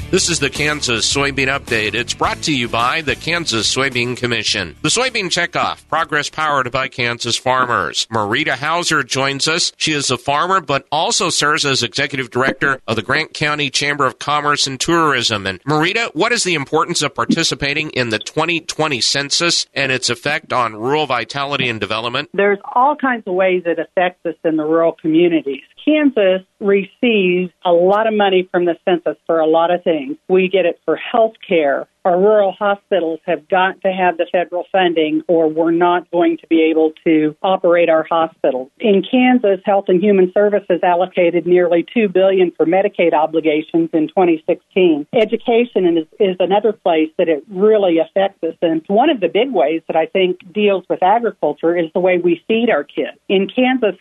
This is the Kansas Soybean Update. It's brought to you by the Kansas Soybean Commission. The Soybean Checkoff, progress powered by Kansas farmers. Marita Hauser joins us. She is a farmer, but also serves as Executive Director of the Grant County Chamber of Commerce and Tourism. And Marita, what is the importance of participating in the 2020 census and its effect on rural vitality and development? There's all kinds of ways it affects us in the rural communities. Kansas receives a lot of money from the census for a lot of things. We get it for health care. Our rural hospitals have got to have the federal funding or we're not going to be able to operate our hospitals. In Kansas, Health and Human Services allocated nearly $2 billion for Medicaid obligations in 2016. Education is another place that it really affects us. And one of the big ways that I think deals with agriculture is the way we feed our kids. In Kansas,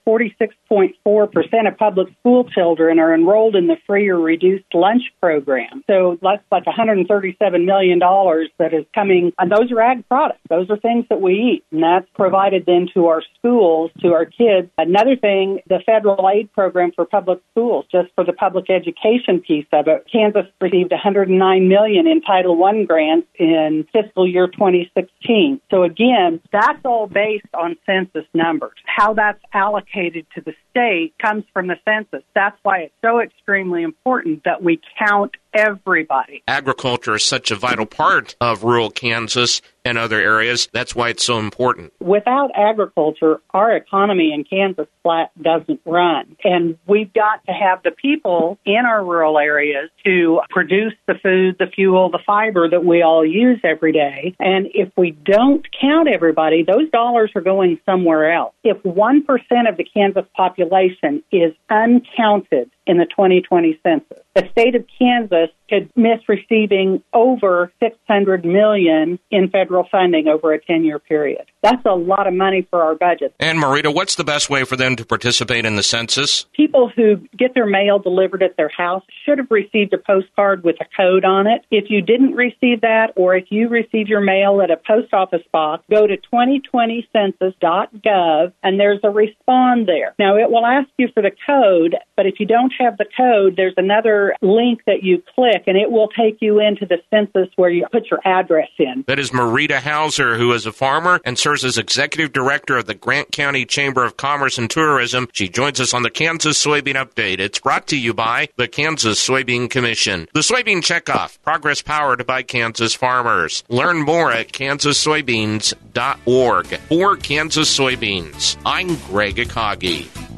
46.4% of public school children are enrolled in the free or reduced lunch program. So that's like $137 million that is coming, and those are ag products. Those are things that we eat, and that's provided then to our schools, to our kids. Another thing, the federal aid program for public schools, just for the public education piece of it. Kansas received $109 million in Title I grants in fiscal year 2016. So again, that's all based on census numbers. How that's allocated to the state comes from the census. That's why it's so extremely important that we count everybody. Agriculture is such a vital part of rural Kansas and other areas. That's why it's so important. Without agriculture, our economy in Kansas flat doesn't run. And we've got to have the people in our rural areas to produce the food, the fuel, the fiber that we all use every day. And if we don't count everybody, those dollars are going somewhere else. If 1% of the Kansas population is uncounted in the 2020 census, the state of Kansas could miss receiving over $600 million in federal funding over a 10-year period. That's a lot of money for our budget. And Marita, what's the best way for them to participate in the census? People who get their mail delivered at their house should have received a postcard with a code on it. If you didn't receive that, or if you receive your mail at a post office box, go to 2020census.gov, and there's a respond there. Now, it will ask you for the code, but if you don't have the code, there's another link that you click, and it will take you into the census where you put your address in. That is Marita Hauser, who is a farmer and serves as Executive Director of the Grant County Chamber of Commerce and Tourism. She joins us on the Kansas Soybean Update. It's brought to you by the Kansas Soybean Commission. The Soybean Checkoff, progress powered by Kansas farmers. Learn more at kansassoybeans.org. For Kansas Soybeans, I'm Greg Akagi.